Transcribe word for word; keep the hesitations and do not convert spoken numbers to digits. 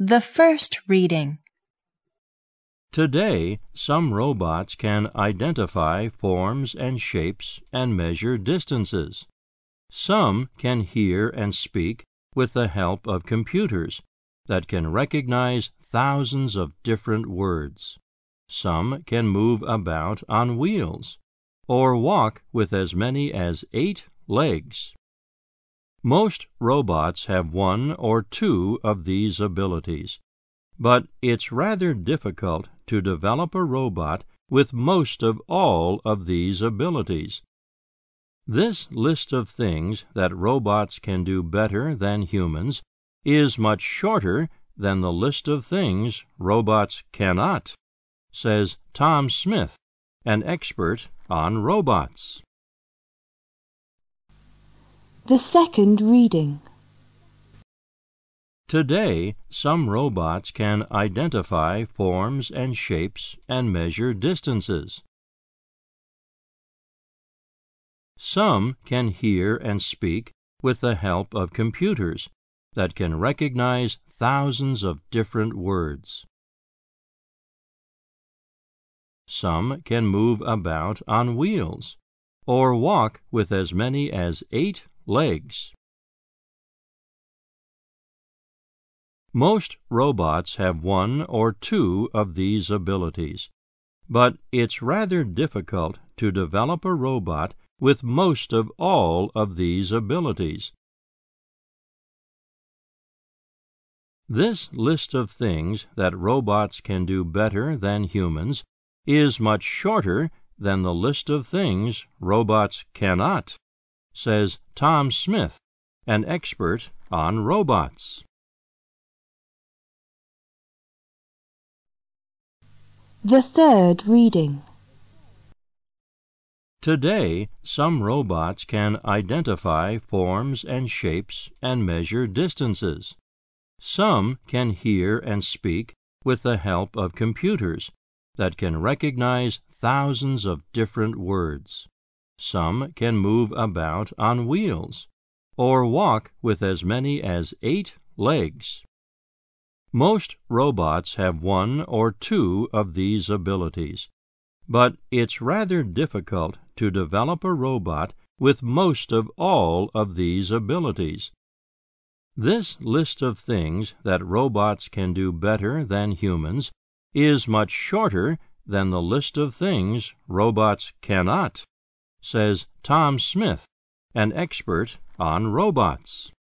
The first reading. Today, some robots can identify forms and shapes and measure distances. Some can hear and speak with the help of computers that can recognize thousands of different words. Some can move about on wheels or walk with as many as eight legs. Most robots have one or two of these abilities, but it's rather difficult to develop a robot with most of all of these abilities. This list of things that robots can do better than humans is much shorter than the list of things robots cannot, says Tom Smith, an expert on robots. The second reading. Today, some robots can identify forms and shapes and measure distances. Some can hear and speak with the help of computers that can recognize thousands of different words. Some can move about on wheels or walk with as many as eight legs. Most robots have one or two of these abilities, but it's rather difficult to develop a robot with most of all of these abilities. This list of things that robots can do better than humans is much shorter than the list of things robots cannot, says Tom Smith, an expert on robots. The third reading. Today, some robots can identify forms and shapes and measure distances. Some can hear and speak with the help of computers that can recognize thousands of different words. Some can move about on wheels or walk with as many as eight legs. Most robots have one or two of these abilities, but it's rather difficult to develop a robot with most of all of these abilities. This list of things that robots can do better than humans is much shorter than the list of things robots cannot, says Tom Smith, an expert on robots.